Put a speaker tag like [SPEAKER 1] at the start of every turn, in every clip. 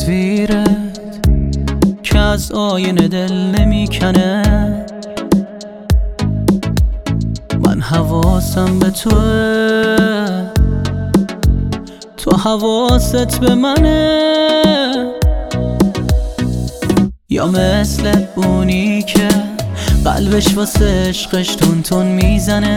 [SPEAKER 1] تصویرت که از آینه دل نمیکنه. من حواسم به توه، تو حواست به منه. یا مثل اونی که قلبش واسه عشقش تون تون میزنه.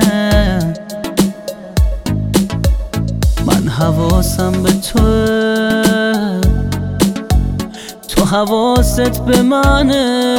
[SPEAKER 1] من حواسم به توه، تو حواست به منه.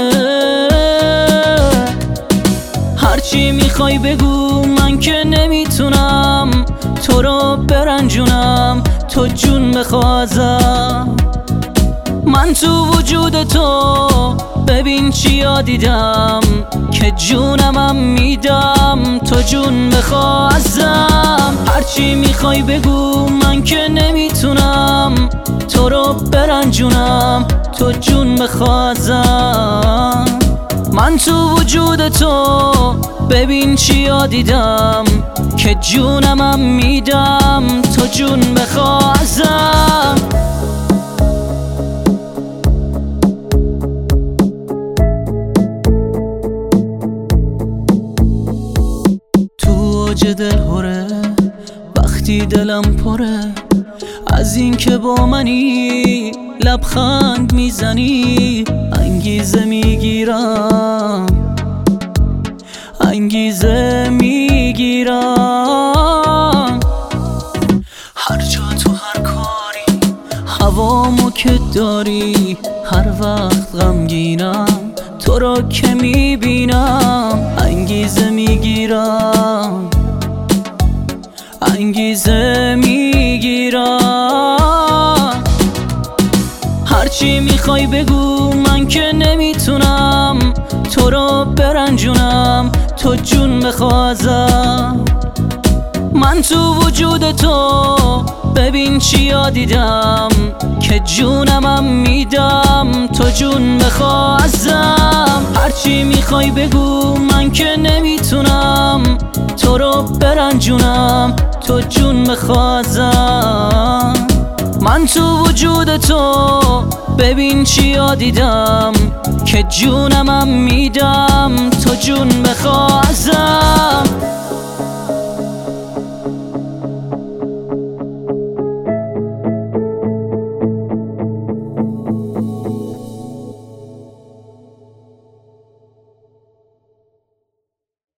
[SPEAKER 1] هرچی میخوای بگو، من که نمیتونم تو رو برنجونم. تو جون بخوا ازم، من تو وجود تو ببین چیا دیدم که جونمم میدم. تو جون بخوا ازم، هرچی میخوای بگو، من که نمیتونم تو رو برنجونم. تو جون بخوا ازم، من تو وجود تو ببین چیا دیدم که جونمم میدم. تو جون بخوا ازم. اوج دل هره وقتی دلم پره از این که با منی، لبخند میزنی. انگیزه میگیرم، انگیزه میگیرم. هر جا تو هر کاری هوامو که داری. هر وقت غمگینم تو رو که میبینم. انگیزه میگیرم، انگیزه میگیرم. هرچی میخوای بگو، من که نمیتونم تو رو برنجونم. تو جون بخوا ازم، من تو وجود تو ببین چیا دیدم که جونمم میدم. تو جون بخوا ازم، هرچی میخوای بگو، من که نمیتونم تو رو برنجونم. تو جون بخوا ازم، من تو وجود تو ببین چیا دیدم که جونمم میدم. تو جون بخوا ازم.